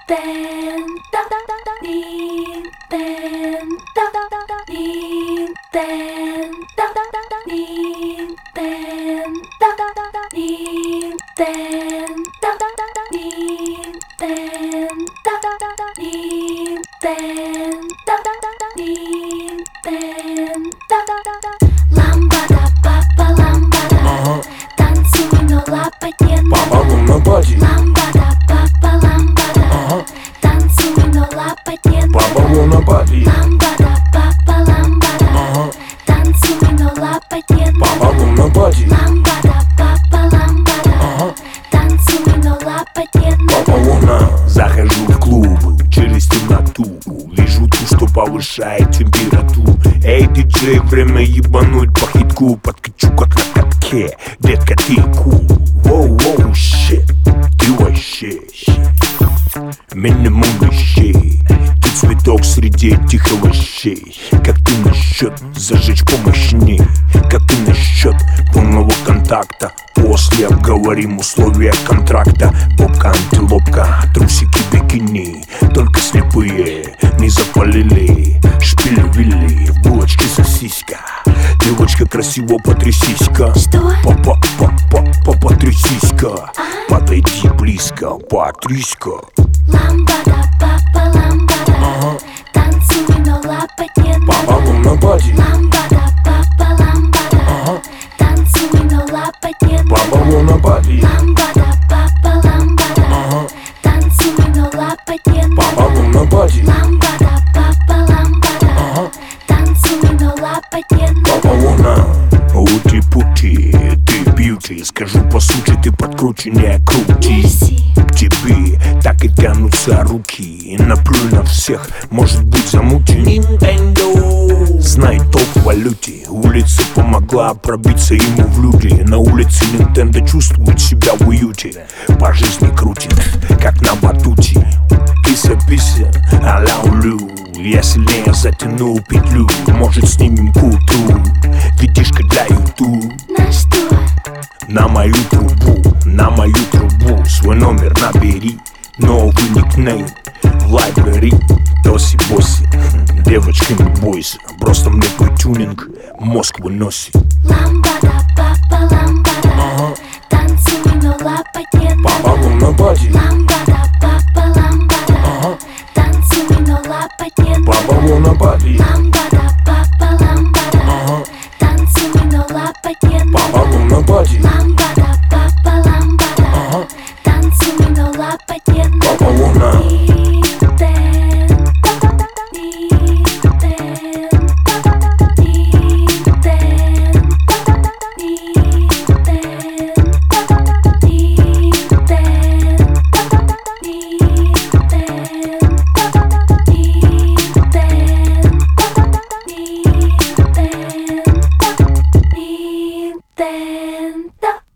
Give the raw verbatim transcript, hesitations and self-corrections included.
Ламбада, папа, ламбада, Ага. танцуй, но лапать не Папа надо. луна бади. Ламбада, папа, ламбада, Ага. танцуй, но лапать не Папа надо. луна бади. Ламбада, папа, ламбада, Ага. танцуй, но лапать не Папа надо. луна бади. Ламбада, папа, ламбада, Ага. танцуй, но лапать не надо. Папа луна. Захожу в клуб через темноту, вижу ту, что повышает температуру. Эй, диджей, время ебануть по хитку. Подкачу как на катке, детка, ты кул. Воу-воу, щит, ты вообще минимум вещей. Ты цветок среди тихого щей. Как ты насчет зажечь помощней? Как ты насчет полного контакта? После обговорим условия контракта. Попка, антилопка, трусики, бикини. Только слепые не запалили. Шпиль-вилли, в булочке сосиска. Девочка, красиво потрясись-ка. Что? Папа, папа, папа, потрясись-ка. Подойди близко, потрясь-ка. Ламбада, папа, ламбада, Ага. танцуй, но лапать не Папа надо. луна бади. Ламбада, папа, ламбада, Ага. танцуй, но лапать не Папа надо. луна бади. Ламбада, папа, ламбада, Ага. танцуй, но лапать не Папа надо. луна бади. Ламбада, папа, ламбада, Ага. танцуй, но лапать не надо. Папа луна. Ути-пути, ты бьюти. Скажу по сути, ты подкруче, не крути. Мерси. К тебе так и тянутся руки. Наплюй на всех, может быть замути. Nintendo. Знай толк в валюте. Улица помогла пробиться ему в люди. На улице Nintendo чувствует себя в уюте. По жизни крутит, как на батуте. Кися-пися, а-ля улю. Я сильнее затянул петлю. Может, снимем к утру. Видишка для ютуб. На что? На мою трубу, на мою трубу. Свой номер набери. Новый никнейм в лайбрери. Тоси-боси, девочка, не бойся. Просто мне твой тюнинг мозг выносит. Ламбада, папа, ламбада, Ага. танцуй, но лапать не Папа надо. луна бади. Ламбада, папа, ламбада, Ага. танцуй, но лапать не надо. Папа луна бади. Ламбада, папа, ламбада, Ага. танцуй, но лапать не Папа надо. луна бади. Ламбада, папа, ламбада, Ага. танцуй, но лапать не надо. Папа луна.